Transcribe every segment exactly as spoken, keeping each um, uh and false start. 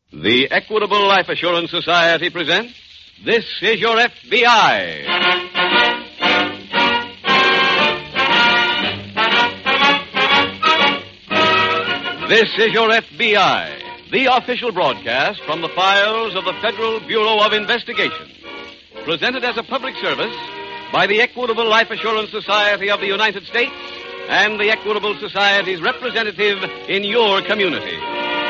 The Equitable Life Assurance Society presents This Is Your F B I. This is Your F B I, the official broadcast from the files of the Federal Bureau of Investigation. Presented as a public service by the Equitable Life Assurance Society of the United States and the Equitable Society's representative in your community.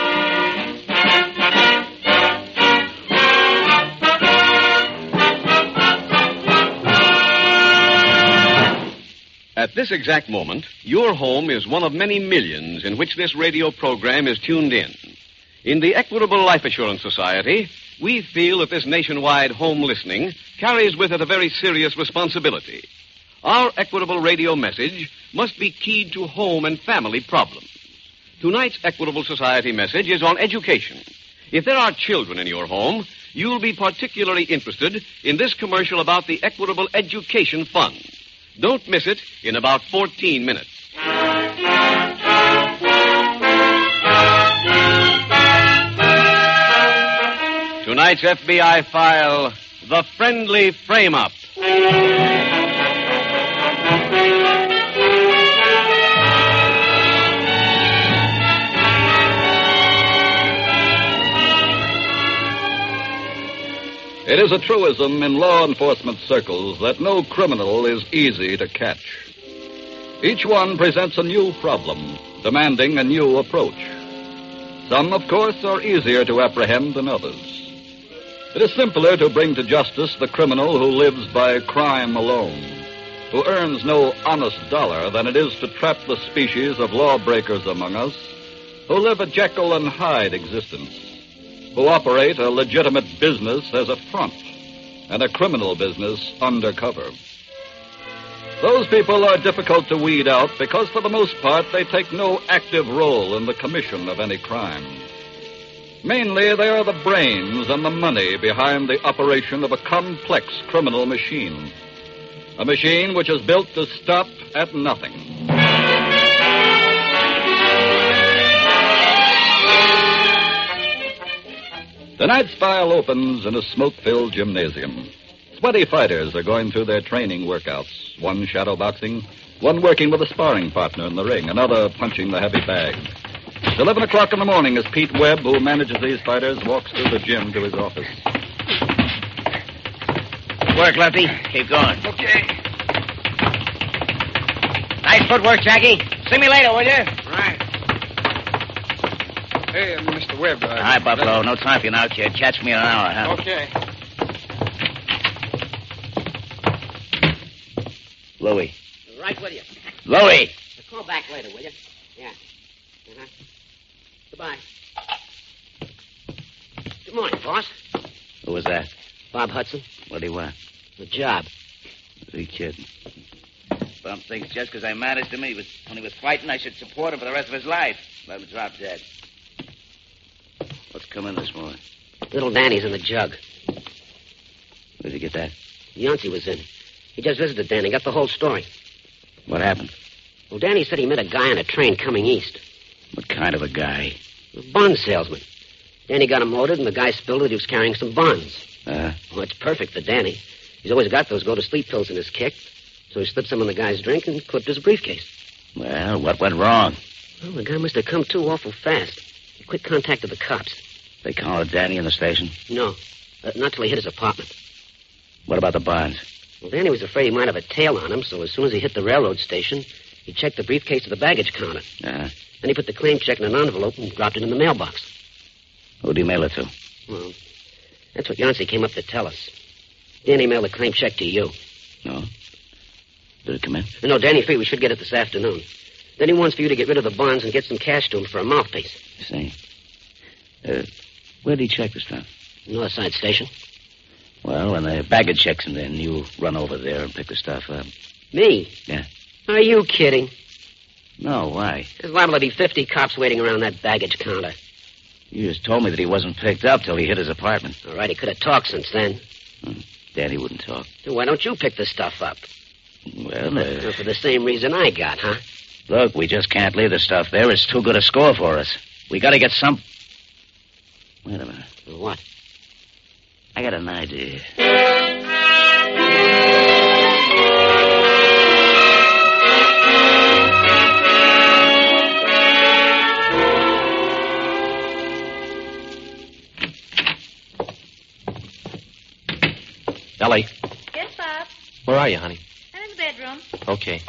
At this exact moment, your home is one of many millions in which this radio program is tuned in. In the Equitable Life Assurance Society, we feel that this nationwide home listening carries with it a very serious responsibility. Our Equitable radio message must be keyed to home and family problems. Tonight's Equitable Society message is on education. If there are children in your home, you'll be particularly interested in this commercial about the Equitable Education Fund. Don't miss it in about fourteen minutes. Tonight's F B I file, The Friendly Frame-Up. It is a truism in law enforcement circles that no criminal is easy to catch. Each one presents a new problem, demanding a new approach. Some, of course, are easier to apprehend than others. It is simpler to bring to justice the criminal who lives by crime alone, who earns no honest dollar, than it is to trap the species of lawbreakers among us who live a Jekyll and Hyde existence, who operate a legitimate business as a front and a criminal business undercover. Those people are difficult to weed out because, for the most part, they take no active role in the commission of any crime. Mainly, they are the brains and the money behind the operation of a complex criminal machine. A machine which is built to stop at nothing. Tonight's file opens in a smoke-filled gymnasium. Twenty fighters are going through their training workouts. One shadow boxing, one working with a sparring partner in the ring, another punching the heavy bag. It's eleven o'clock in the morning as Pete Webb, who manages these fighters, walks through the gym to his office. Work, Lefty. Keep going. Okay. Nice footwork, Jackie. See me later, will you? Right. Hey, uh, Mister Webb. Uh, Hi, Buffalo. No time for you now, kid. Catch me in an hour, huh? Okay. Louie. Right with you. Louie! Call back later, will you? Yeah. Uh-huh. Goodbye. Good morning, boss. Who was that? Bob Hudson. What do you want? The job. Is he kidding? Bump thinks just because I managed him he was, when he was fighting, I should support him for the rest of his life. Let him drop dead. What's coming this morning? Little Danny's in the jug. Where'd you get that? Yancey was in. He just visited Danny, got the whole story. What happened? Well, Danny said he met a guy on a train coming east. What kind of a guy? A bond salesman. Danny got him loaded, and the guy spilled that he was carrying some bonds. Uh? Well, it's perfect for Danny. He's always got those go-to-sleep pills in his kick. So he slipped some in the guy's drink and clipped his briefcase. Well, what went wrong? Well, the guy must have come to awful fast. He quick contacted the cops. They collared Danny in the station? No, uh, not till he hit his apartment. What about the bonds? Well, Danny was afraid he might have a tail on him, so as soon as he hit the railroad station, he checked the briefcase at the baggage counter. Uh-huh. Then he put the claim check in an envelope and dropped it in the mailbox. Who'd he mail it to? Well, that's what Yancey came up to tell us. Danny mailed the claim check to you. No? Did it come in? No, Danny figured we should get it this afternoon. Then he wants for you to get rid of the bonds and get some cash to him for a mouthpiece. I see. Uh, where'd he check this time? North Side Station. Well, when the baggage checks him, then you run over there and pick the stuff up. Me? Yeah. Are you kidding? No, why? There's liable to be fifty cops waiting around that baggage counter. You just told me that he wasn't picked up till he hit his apartment. All right, he could have talked since then. Hmm. Danny wouldn't talk. So why don't you pick the stuff up? Well, uh... Well, for the same reason I got, huh? Look, we just can't leave the stuff there. It's too good a score for us. We gotta get some... Wait a minute. What? I got an idea. Ellie, Yes, Bob. where are you, honey? I'm in the bedroom. Okay.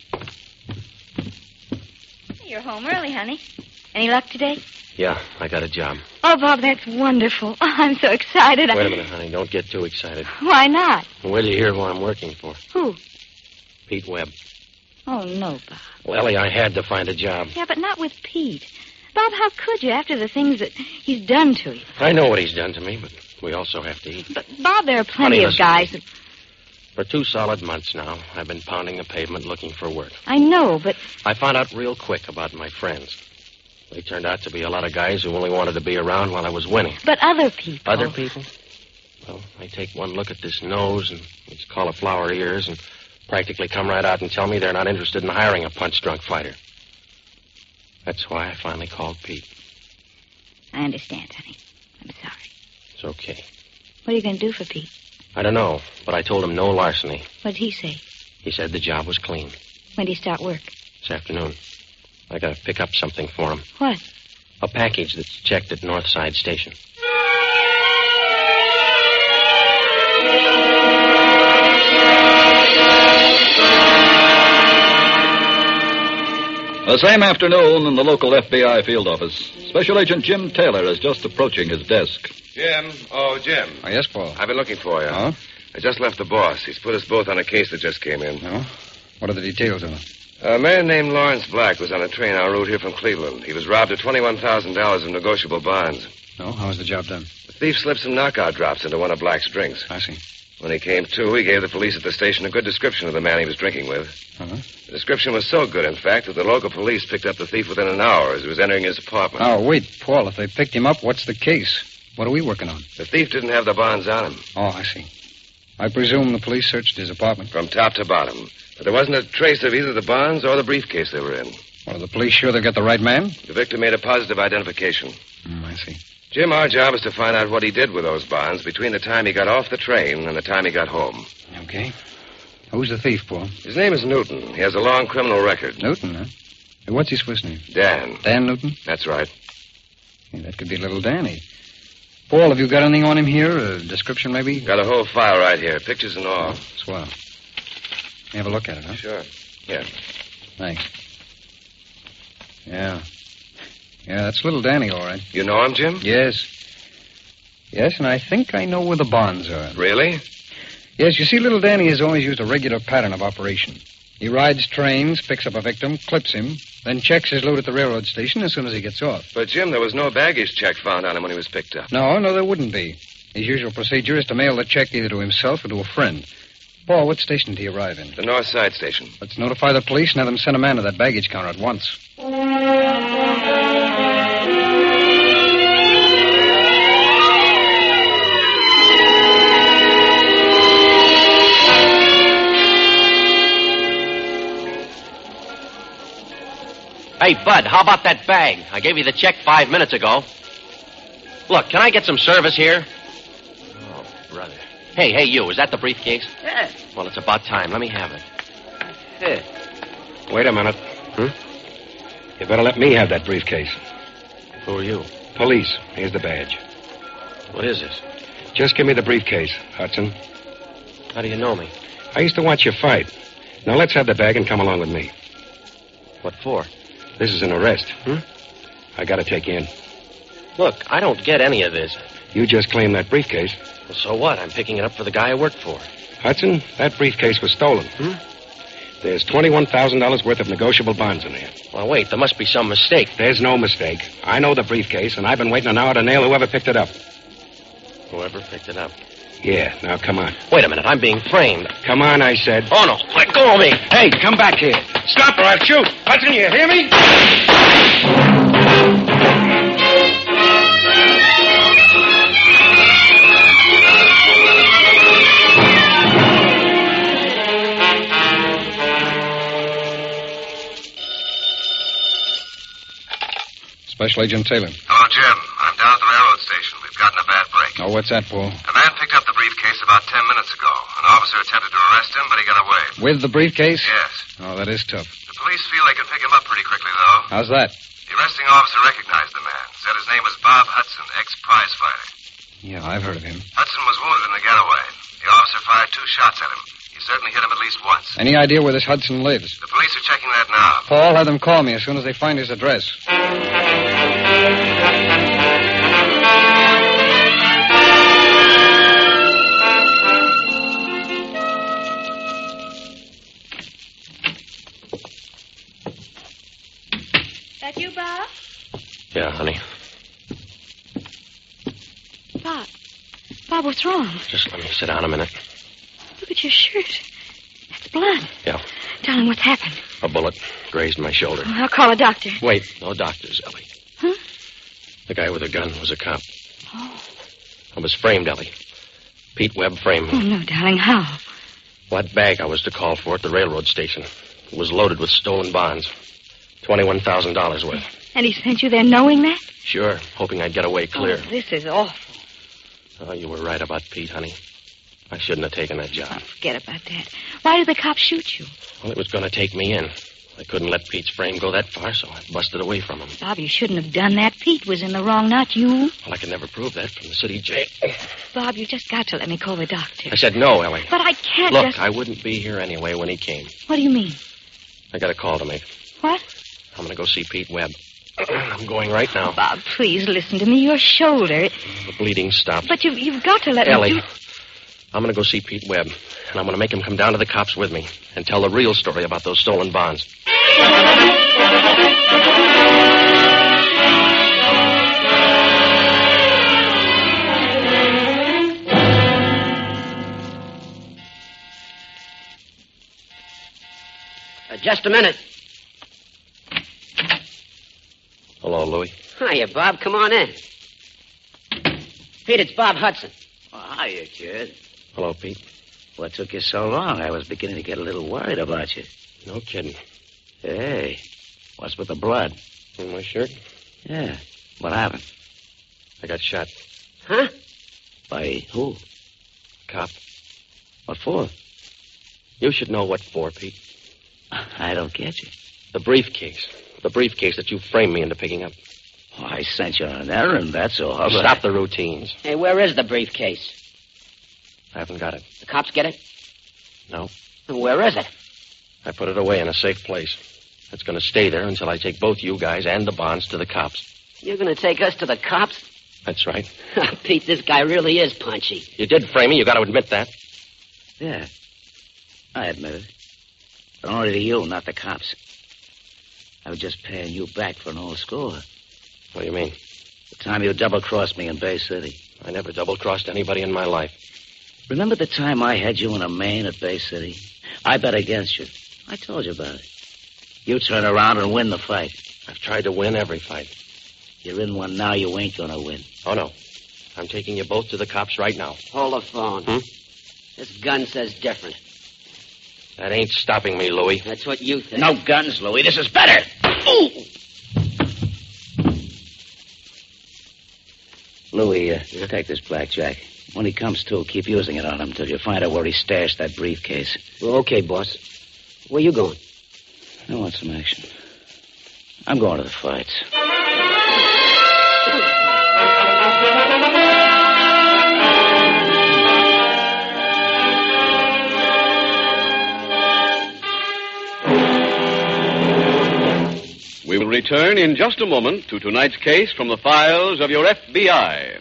You're home early, honey. Any luck today? Yeah, I got a job. Oh, Bob, that's wonderful. Oh, I'm so excited. I- Wait a minute, honey. Don't get too excited. Why not? Wait till you hear who I'm working for. Who? Pete Webb. Oh, no, Bob. Well, Ellie, I had to find a job. Yeah, but not with Pete. Bob, how could you after the things that he's done to you? I know what he's done to me, but we also have to eat. But, Bob, there are plenty Honey, of listen. guys that... For two solid months now, I've been pounding the pavement looking for work. I know, but... I found out real quick about my friends. They turned out to be a lot of guys who only wanted to be around while I was winning. But other people... Other people? Well, they take one look at this nose and these cauliflower ears and practically come right out and tell me they're not interested in hiring a punch-drunk fighter. That's why I finally called Pete. I understand, honey. I'm sorry. It's okay. What are you going to do for Pete? I don't know, but I told him no larceny. What did he say? He said the job was clean. When did he start work? This afternoon. I gotta pick up something for him. What? A package that's checked at Northside Station. The same afternoon in the local F B I field office, Special Agent Jim Taylor is just approaching his desk. Jim. Oh, Jim. Oh, yes, Paul. I've been looking for you. Oh? I just left the boss. He's put us both on a case that just came in. No? What are the details of it? A man named Lawrence Black was on a train en route here from Cleveland. He was robbed of twenty-one thousand dollars of negotiable bonds. No? How was the job done? The thief slipped some knockout drops into one of Black's drinks. I see. When he came to, he gave the police at the station a good description of the man he was drinking with. Uh-huh. The description was so good, in fact, that the local police picked up the thief within an hour as he was entering his apartment. Oh, wait, Paul, if they picked him up, what's the case? What are we working on? The thief didn't have the bonds on him. Oh, I see. I presume the police searched his apartment. From top to bottom. But there wasn't a trace of either the bonds or the briefcase they were in. Well, are the police sure they've got the right man? The victim made a positive identification. Mm, I see. Jim, our job is to find out what he did with those bonds between the time he got off the train and the time he got home. Okay. Who's the thief, Paul? His name is Newton. He has a long criminal record. Newton, huh? Hey, what's his first name? Dan. Dan Newton? That's right. Hey, that could be little Danny. Paul, have you got anything on him here? A description, maybe? Got a whole file right here, pictures and all. Swell. Let me have a look at it, huh? Sure. Here. Thanks. Yeah. Yeah, that's little Danny, all right. You know him, Jim? Yes. Yes, and I think I know where the bonds are. Really? Yes, you see, little Danny has always used a regular pattern of operation. He rides trains, picks up a victim, clips him, then checks his load at the railroad station as soon as he gets off. But, Jim, there was no baggage check found on him when he was picked up. No, no, there wouldn't be. His usual procedure is to mail the check either to himself or to a friend. Paul, what station do you arrive in? The North Side Station. Let's notify the police and have them send a man to that baggage counter at once. Hey, Bud, how about that bag? I gave you the check five minutes ago. Look, can I get some service here? Oh, brother. Hey, hey, you, is that the briefcase? Yeah. Well, it's about time. Let me have it. Yeah. Wait a minute. Hmm? You better let me have that briefcase. Who are you? Police. Here's the badge. What is this? Just give me the briefcase, Hudson. How do you know me? I used to watch you fight. Now let's have the bag and come along with me. What for? This is an arrest. Hmm? I gotta take you in. Look, I don't get any of this. You just claimed that briefcase. Well, so what? I'm picking it up for the guy I work for. Hudson, that briefcase was stolen. Hmm? There's twenty-one thousand dollars worth of negotiable bonds in there. Well, wait, there must be some mistake. There's no mistake. I know the briefcase, and I've been waiting an hour to nail whoever picked it up. Whoever picked it up. Yeah, now come on. Wait a minute, I'm being framed. Come on, I said. Oh, no, let go of me. Hey, come back here. Stop or I'll shoot. Hudson, you hear me? Special Agent Taylor. Hello, Jim. I'm down at the railroad station. Oh, what's that, Paul? A man picked up the briefcase about ten minutes ago. An officer attempted to arrest him, but he got away. With the briefcase? Yes. Oh, that is tough. The police feel they can pick him up pretty quickly, though. How's that? The arresting officer recognized the man. Said his name was Bob Hudson, ex-prize fighter. Yeah, I've heard of him. Hudson was wounded in the getaway. The officer fired two shots at him. He certainly hit him at least once. Any idea where this Hudson lives? The police are checking that now. Paul, have them call me as soon as they find his address. That you, Bob? Yeah, honey. Bob. Bob, what's wrong? Just let me sit down a minute. Look at your shirt. That's blood. Yeah, Darling, what's happened? a bullet grazed my shoulder. Oh, I'll call a doctor. Wait, no doctors, Ellie. Huh? The guy with the gun was a cop. Oh. I was framed, Ellie. Pete Webb framed Oh, me. no, darling, how? What bag I was to call for at the railroad station. It was loaded with stolen bonds. twenty-one thousand dollars worth. And he sent you there knowing that? Sure, hoping I'd get away clear. Oh, this is awful. Oh, you were right about Pete, honey. I shouldn't have taken that job. Forget about that. Why did the cop shoot you? Well, it was going to take me in. I couldn't let Pete's frame go that far, so I busted away from him. Bob, you shouldn't have done that. Pete was in the wrong, not you. Well, I could never prove that from the city jail. Bob, you just got to let me call the doctor. I said no, Ellie. But I can't Look, just... I wouldn't be here anyway when he came. What do you mean? I got a call to make. What? I'm going to go see Pete Webb. I'm going right now. Bob, please listen to me. Your shoulder. The bleeding stopped. But you've, you've got to let Ellie, me do... I'm going to go see Pete Webb, and I'm going to make him come down to the cops with me and tell the real story about those stolen bonds. Uh, just a minute. Hello, Louie. Hiya, Bob. Come on in. Pete, it's Bob Hudson. Oh, hiya, kid. Hello, Pete. What took you so long? I was beginning to get a little worried about you. No kidding. Hey, what's with the blood? In my shirt? Yeah, what happened? I got shot. Huh? By who? Cop. What for? You should know what for, Pete. I don't get you. The briefcase. The briefcase that you framed me into picking up. Oh, I sent you on an errand, that's all. But Stop the routines. Hey, where is the briefcase? I haven't got it. The cops get it? No. Where is it? I put it away in a safe place. It's going to stay there until I take both you guys and the bonds to the cops. You're going to take us to the cops? That's right. Pete, this guy really is punchy. You did frame me. You got to admit that. Yeah, I admit it. But only to you, not the cops. I was just paying you back for an old score. What do you mean? The time you double-crossed me in Bay City. I never double-crossed anybody in my life. Remember the time I had you in a main at Bay City? I bet against you. I told you about it. You turn around and win the fight. I've tried to win every fight. You're in one now, you ain't gonna win. Oh, no. I'm taking you both to the cops right now. Hold the phone. Hmm? This gun says different. That ain't stopping me, Louie. That's what you think. No guns, Louie. This is better. Ooh! Louie, uh, take this blackjack. When he comes to, keep using it on him until you find out where he stashed that briefcase. Well, okay, boss. Where you going? I want some action. I'm going to the fights. We will return in just a moment to tonight's case from the files of your F B I.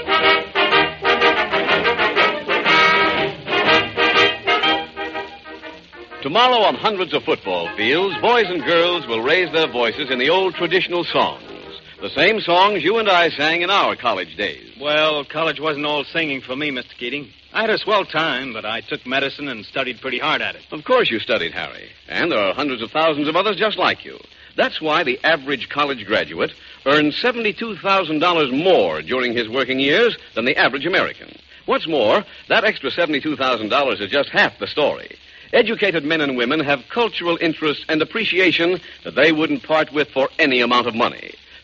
Tomorrow on hundreds of football fields, boys and girls will raise their voices in the old traditional songs. The same songs you and I sang in our college days. Well, college wasn't all singing for me, Mister Keating. I had a swell time, but I took medicine and studied pretty hard at it. Of course you studied, Harry. And there are hundreds of thousands of others just like you. That's why the average college graduate earns seventy-two thousand dollars more during his working years than the average American. What's more, that extra seventy-two thousand dollars is just half the story. Educated men and women have cultural interest and appreciation that they wouldn't part with for any amount of money.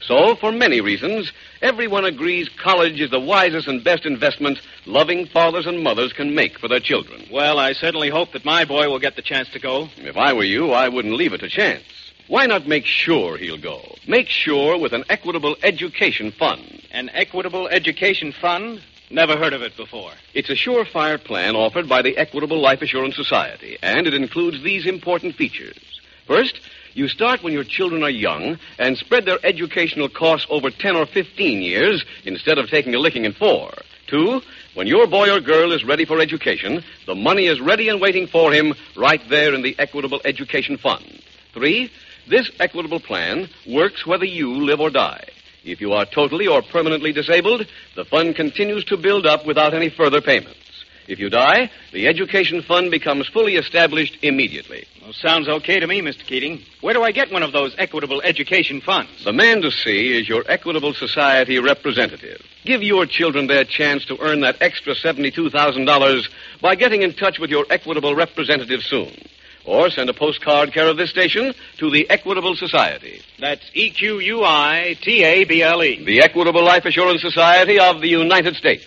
So, for many reasons, everyone agrees college is the wisest and best investment loving fathers and mothers can make for their children. Well, I certainly hope that my boy will get the chance to go. If I were you, I wouldn't leave it to chance. Why not make sure he'll go? Make sure with an Equitable Education Fund. An Equitable Education Fund? Never heard of it before. It's a surefire plan offered by the Equitable Life Assurance Society, and it includes these important features. First, you start when your children are young and spread their educational costs over ten or fifteen years instead of taking a licking in four. Two, when your boy or girl is ready for education, the money is ready and waiting for him right there in the Equitable Education Fund. Three, this equitable plan works whether you live or die. If you are totally or permanently disabled, the fund continues to build up without any further payments. If you die, the education fund becomes fully established immediately. Well, sounds okay to me, Mister Keating. Where do I get one of those Equitable Education Funds? The man to see is your Equitable Society representative. Give your children their chance to earn that extra seventy-two thousand dollars by getting in touch with your Equitable representative soon. Or send a postcard care of this station to the Equitable Society. That's E Q U I T A B L E. The Equitable Life Assurance Society of the United States.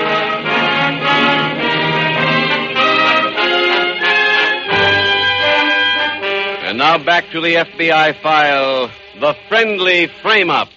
And now back to the F B I file, The Friendly Frame-Up.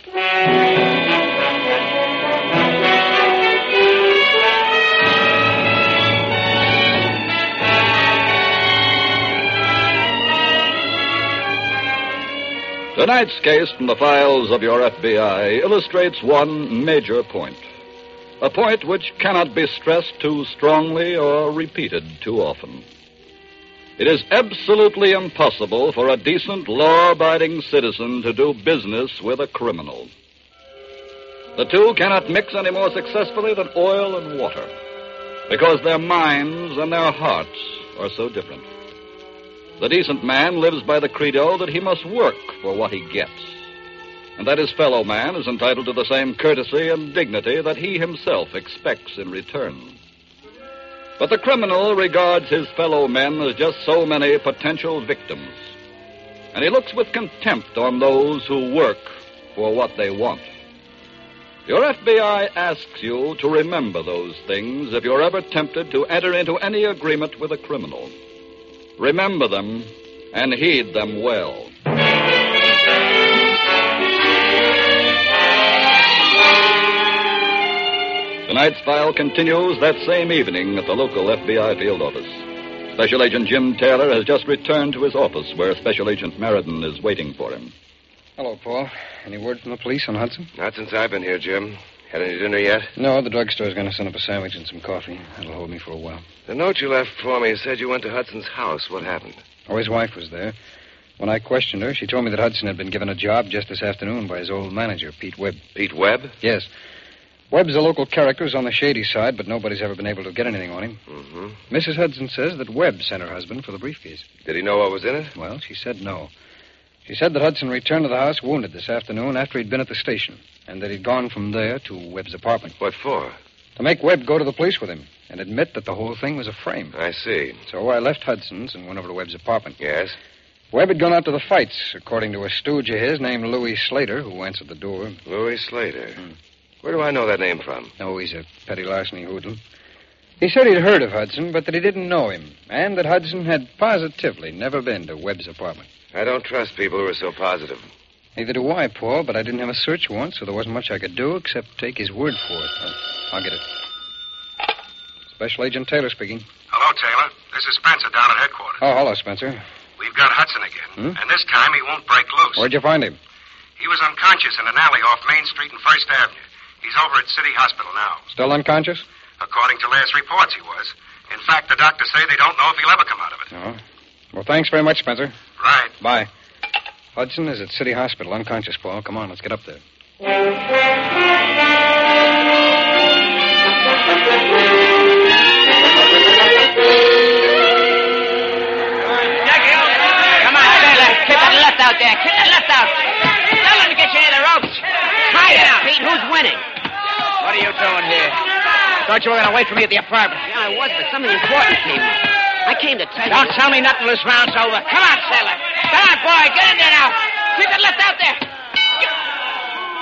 Tonight's case from the files of your F B I illustrates one major point. A point which cannot be stressed too strongly or repeated too often. It is absolutely impossible for a decent, law-abiding citizen to do business with a criminal. The two cannot mix any more successfully than oil and water, because their minds and their hearts are so different. The decent man lives by the credo that he must work for what he gets, and that his fellow man is entitled to the same courtesy and dignity that he himself expects in return. But the criminal regards his fellow men as just so many potential victims, and he looks with contempt on those who work for what they want. Your F B I asks you to remember those things if you're ever tempted to enter into any agreement with a criminal. Remember them and heed them well. Tonight's file continues that same evening at the local F B I field office. Special Agent Jim Taylor has just returned to his office where Special Agent Meriden is waiting for him. Hello, Paul. Any word from the police on Hudson? Not since I've been here, Jim. Had any dinner yet? No, the drugstore's going to send up a sandwich and some coffee. That'll hold me for a while. The note you left for me said you went to Hudson's house. What happened? Oh, his wife was there. When I questioned her, she told me that Hudson had been given a job just this afternoon by his old manager, Pete Webb. Pete Webb? Yes. Webb's a local character who's on the shady side, but nobody's ever been able to get anything on him. Mm-hmm. Missus Hudson says that Webb sent her husband for the briefcase. Did he know what was in it? Well, she said no. She said that Hudson returned to the house wounded this afternoon after he'd been at the station, and that he'd gone from there to Webb's apartment. What for? To make Webb go to the police with him and admit that the whole thing was a frame. I see. So I left Hudson's and went over to Webb's apartment. Yes? Webb had gone out to the fights, according to a stooge of his named Louis Slater, who answered the door. Louis Slater. Hmm. Where do I know that name from? Oh, he's a petty larceny hoodlum. He said he'd heard of Hudson, but that he didn't know him, and that Hudson had positively never been to Webb's apartment. I don't trust people who are so positive. Neither do I, Paul, but I didn't have a search warrant, so there wasn't much I could do except take his word for it. Uh, I'll get it. Special Agent Taylor speaking. Hello, Taylor. This is Spencer down at headquarters. Oh, hello, Spencer. We've got Hudson again, Hmm? and this time he won't break loose. Where'd you find him? He was unconscious in an alley off Main Street and First Avenue. He's over at City Hospital now. Still unconscious? According to last reports, he was. In fact, the doctors say they don't know if he'll ever come out of it. Oh. Well, thanks very much, Spencer. Right. Bye. Hudson is at City Hospital, unconscious, Paul. Come on, let's get up there. Come on, Taylor. Keep that left out there. Keep that left out. Tell him to get you near the ropes. Try it out. Pete, who's winning? What are you doing here? Thought you were going to wait for me at the apartment. Yeah, I was, but something important came up. I came to tell you. Don't tell me nothing till this round's over. Come on, Sailor. Come on, boy. Get in there now. Keep that left out there.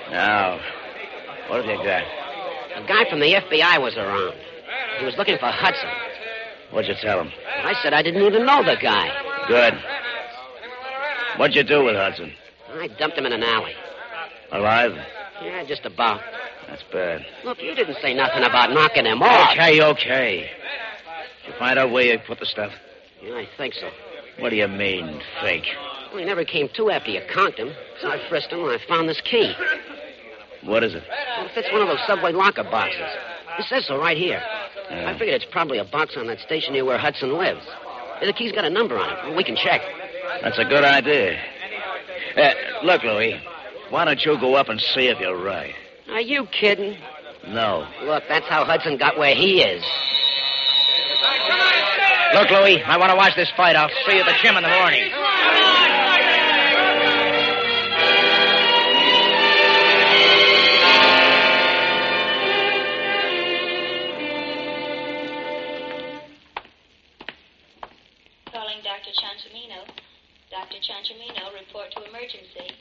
Now, what have you got? A guy from the F B I was around. He was looking for Hudson. What'd you tell him? I said I didn't even know the guy. Good. What'd you do with Hudson? I dumped him in an alley. Alive? Yeah, just about. That's bad. Look, you didn't say nothing about knocking him off. Okay, okay. Did you find out where you put the stuff? Yeah, I think so. What do you mean, fake? Well, he never came to after you conked him. So I frisked him and I found this key. What is it? Well, it fits one of those subway locker boxes. It says so right here. Yeah. I figured it's probably a box on that station near where Hudson lives. The key's got a number on it. Well, we can check. That's a good idea. Uh, look, Louis, why don't you go up and see if you're right? Are you kidding? No. Look, that's how Hudson got where he is. Look, Louis, I want to watch this fight. I'll see you at the gym in the morning. Calling Doctor Chanchimino. Doctor Chanchimino, report to emergency.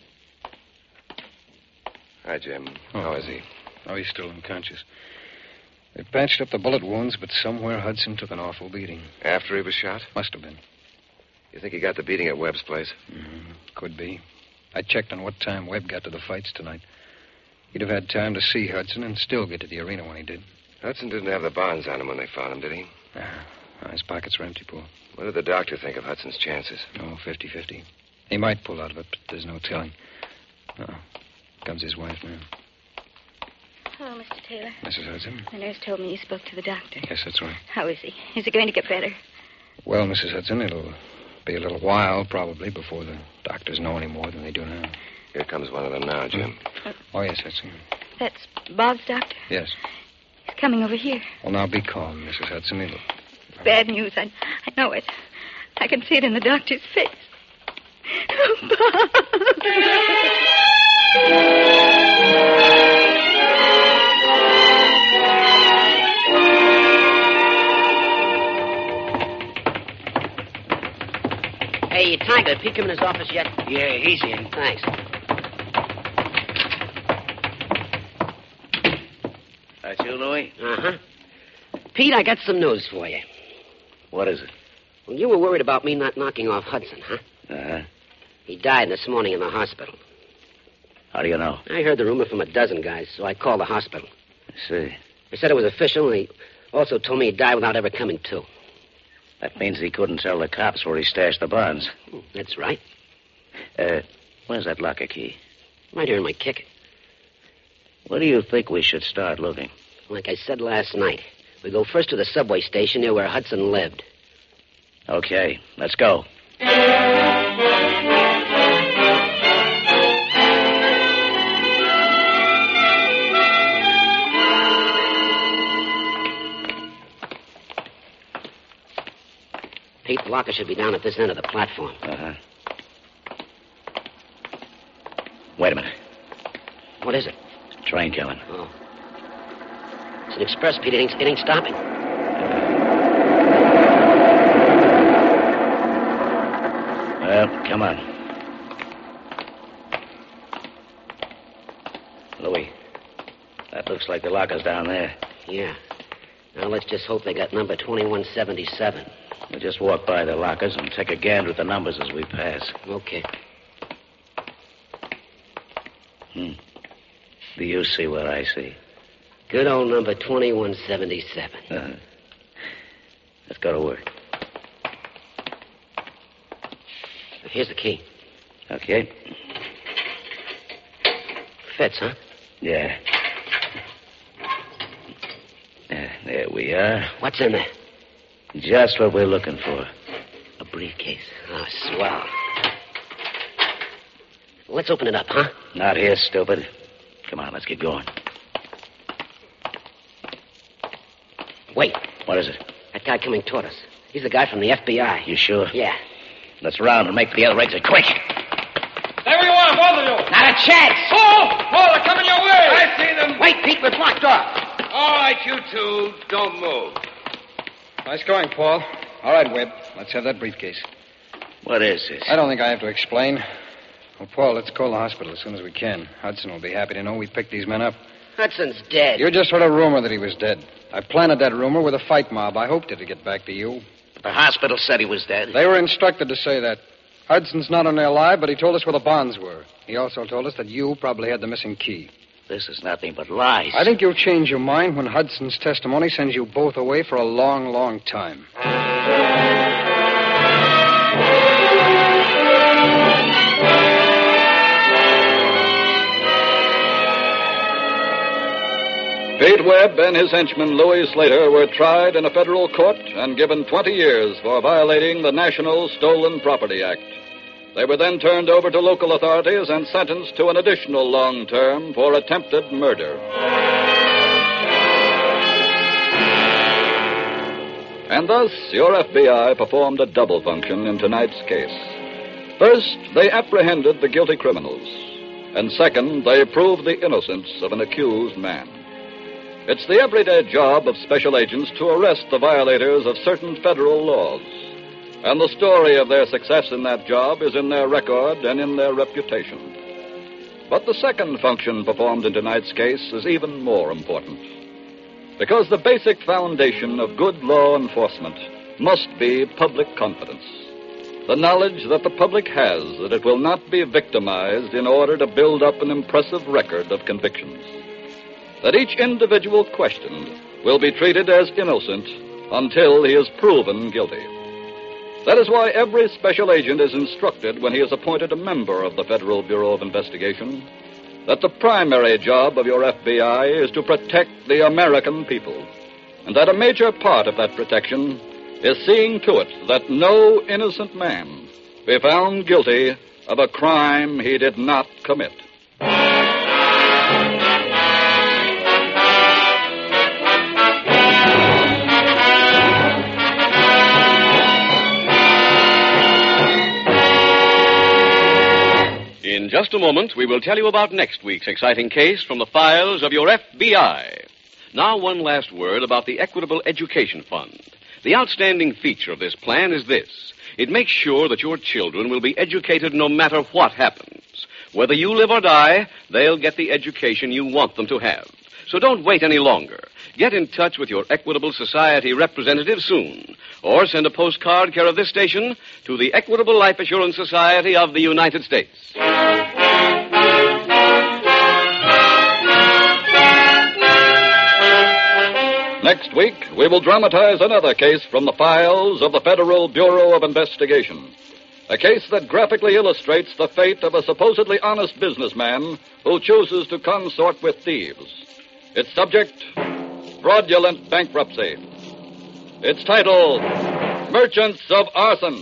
Hi, Jim. How is he? Oh, he's still unconscious. They patched up the bullet wounds, but somewhere Hudson took an awful beating. After he was shot? Must have been. You think he got the beating at Webb's place? Mm, could be. I checked on what time Webb got to the fights tonight. He'd have had time to see Hudson and still get to the arena when he did. Hudson didn't have the bonds on him when they found him, did he? Ah, his pockets were empty, Paul. What did the doctor think of Hudson's chances? Oh, fifty-fifty. He might pull out of it, but there's no telling. Oh, comes his wife now. Hello, Mister Taylor. Missus Hudson? The nurse told me you spoke to the doctor. Yes, that's right. How is he? Is he going to get better? Well, Missus Hudson, it'll be a little while, probably, before the doctors know any more than they do now. Here comes one of them now, Jim. Hmm. Oh, yes, Hudson. That's Bob's doctor? Yes. He's coming over here. Well, now be calm, Missus Hudson. It'll... Bad news. I, I know it. I can see it in the doctor's face. Oh, Hey, Tiger, did Pete come in his office yet? Yeah, he's in. Thanks. That's you, Louis? Uh-huh. Pete, I got some news for you. What is it? Well, you were worried about me not knocking off Hudson, huh? Uh-huh. He died this morning in the hospital. How do you know? I heard the rumor from a dozen guys, so I called the hospital. I see. They said it was official, and they also told me he died without ever coming to. That means he couldn't tell the cops where he stashed the bonds. That's right. Uh, where's that locker key? Right here in my kick. Where do you think we should start looking? Like I said last night, we go first to the subway station near where Hudson lived. Okay, let's go. Pete, the locker should be down at this end of the platform. Uh-huh. Wait a minute. What is it? It's a train coming. Oh. It's an express, Pete. It ain't, it ain't stopping. Well, come on. Louis, that looks like the locker's down there. Yeah. Now, let's just hope they got number twenty-one seventy-seven. We'll just walk by the lockers and take a gander at the numbers as we pass. Okay. Hmm. Do you see what I see? Good old number twenty-one seventy-seven. Uh-huh. Let's go to work. Here's the key. Okay. Fits, huh? Yeah. Yeah, there we are. What's in there? Just what we're looking for. A briefcase. Oh, swell. Let's open it up, huh? Not here, stupid. Come on, let's get going. Wait. What is it? That guy coming toward us. He's the guy from the F B I. You sure? Yeah. Let's round and make for the other exit quick. There you are, both of you. Not a chance. Oh, oh, they're coming your way. I see them. Wait, Pete, we're blocked off. All right, you two, don't move. Nice going, Paul. All right, Webb. Let's have that briefcase. What is this? I don't think I have to explain. Well, Paul, let's call the hospital as soon as we can. Hudson will be happy to know we picked these men up. Hudson's dead. You just heard a rumor that he was dead. I planted that rumor with a fight mob. I hoped it'd get back to you. The hospital said he was dead. They were instructed to say that. Hudson's not only alive, but he told us where the bonds were. He also told us that you probably had the missing key. This is nothing but lies. I think you'll change your mind when Hudson's testimony sends you both away for a long, long time. Pete Webb and his henchman Louis Slater were tried in a federal court and given twenty years for violating the National Stolen Property Act. They were then turned over to local authorities and sentenced to an additional long term for attempted murder. And thus, your F B I performed a double function in tonight's case. First, they apprehended the guilty criminals. And second, they proved the innocence of an accused man. It's the everyday job of special agents to arrest the violators of certain federal laws. And the story of their success in that job is in their record and in their reputation. But the second function performed in tonight's case is even more important. Because the basic foundation of good law enforcement must be public confidence. The knowledge that the public has that it will not be victimized in order to build up an impressive record of convictions. That each individual questioned will be treated as innocent until he is proven guilty. That is why every special agent is instructed when he is appointed a member of the Federal Bureau of Investigation that the primary job of your F B I is to protect the American people, and that a major part of that protection is seeing to it that no innocent man be found guilty of a crime he did not commit. In just a moment, we will tell you about next week's exciting case from the files of your F B I. Now, one last word about the Equitable Education Fund. The outstanding feature of this plan is this. It makes sure that your children will be educated no matter what happens. Whether you live or die, they'll get the education you want them to have. So don't wait any longer. Get in touch with your Equitable Society representative soon. Or send a postcard care of this station to the Equitable Life Assurance Society of the United States. Next week, we will dramatize another case from the files of the Federal Bureau of Investigation. A case that graphically illustrates the fate of a supposedly honest businessman who chooses to consort with thieves. Its subject, fraudulent bankruptcy. Its title, Merchants of Arson.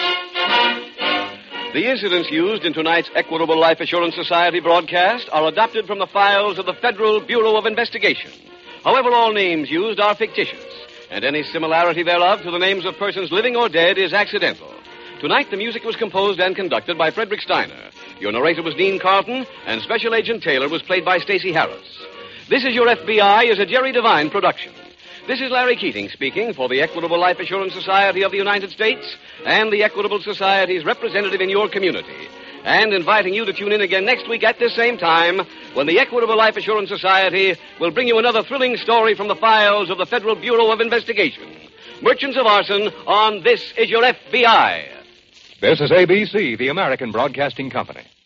The incidents used in tonight's Equitable Life Assurance Society broadcast are adopted from the files of the Federal Bureau of Investigation. However, all names used are fictitious, and any similarity thereof to the names of persons living or dead is accidental. Tonight, the music was composed and conducted by Frederick Steiner. Your narrator was Dean Carlton, and Special Agent Taylor was played by Stacey Harris. This Is Your F B I is a Jerry Devine production. This is Larry Keating speaking for the Equitable Life Assurance Society of the United States and the Equitable Society's representative in your community, and inviting you to tune in again next week at this same time when the Equitable Life Assurance Society will bring you another thrilling story from the files of the Federal Bureau of Investigation. Merchants of Arson on This Is Your F B I. This is A B C, the American Broadcasting Company.